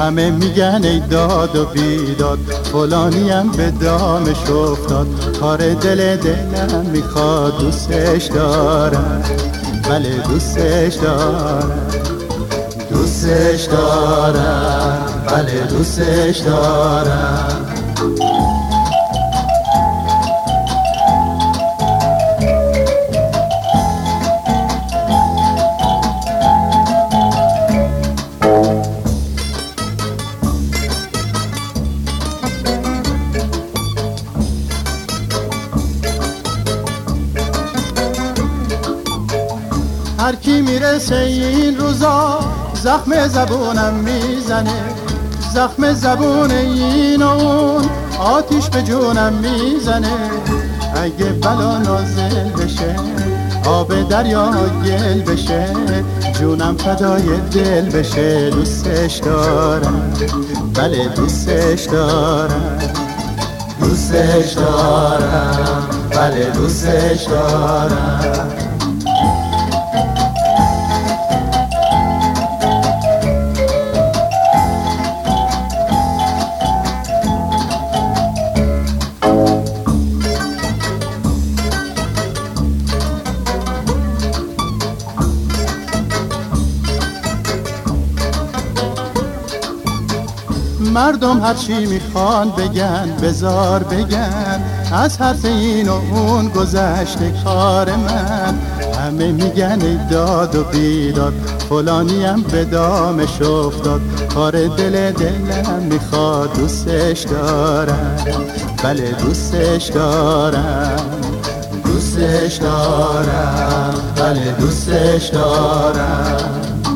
همه میگن ای داد و بیداد، فلانیم به دامش افتاد. کار دلم میخواد، دوستش دارم، بله دوستش دارم، دوستش دارم، بله دوستش دارم. هر کی میرسه این روزا زخم زبونم میزنه، زخم زبون این و اون آتیش به جونم میزنه. اگه بلا نازل بشه آب دریا گل بشه، جونم فدای دل بشه. دوستش دارم، بله دوستش دارم، دوستش دارم، بله دوستش دارم. مردم هر چی میخوان بگن، بزار بگن، از حرف این و اون گذشته کار من. همه میگن ای داد و بیداد، فلانیم به دامش افتاد. کار دلم میخواد، دوستش دارم، بله دوستش دارم، دوستش دارم، بله دوستش دارم.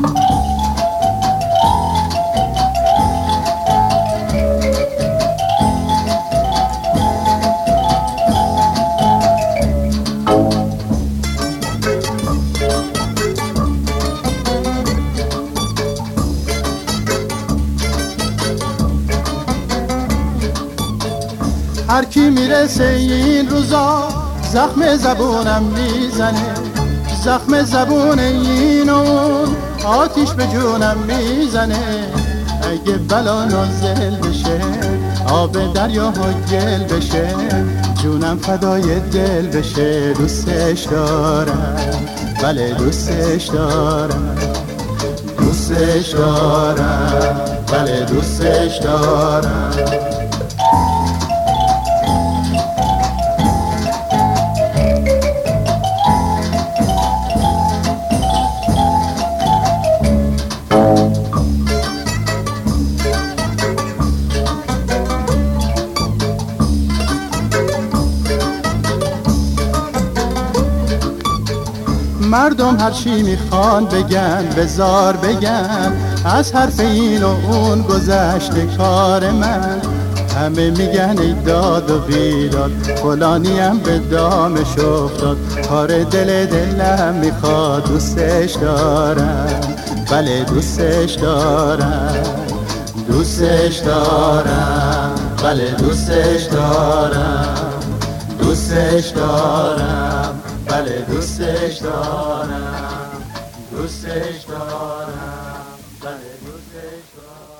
هر کی میرسه این روزا زخم زبونم میزنه، زخم زبون این و اون آتیش به جونم میزنه. اگه بلا نازل بشه آب دریا گل بشه، جونم فدای دل بشه. دوستش دارم، بله دوستش دارم، دوستش دارم، بله دوستش دارم. مردم هر چی میخوان بگن، بزار بگن، از حرف این و اون گذشته کار من. همه میگن ای داد و بیداد، فلانیم به دامش افتاد. کار دلم میخواد، دوستش دارم، بله دوستش دارم، دوستش دارم، بله دوستش دارم، دوستش دارم، بله دوستش دارم، دوستش دارم، بله دوستش دارم.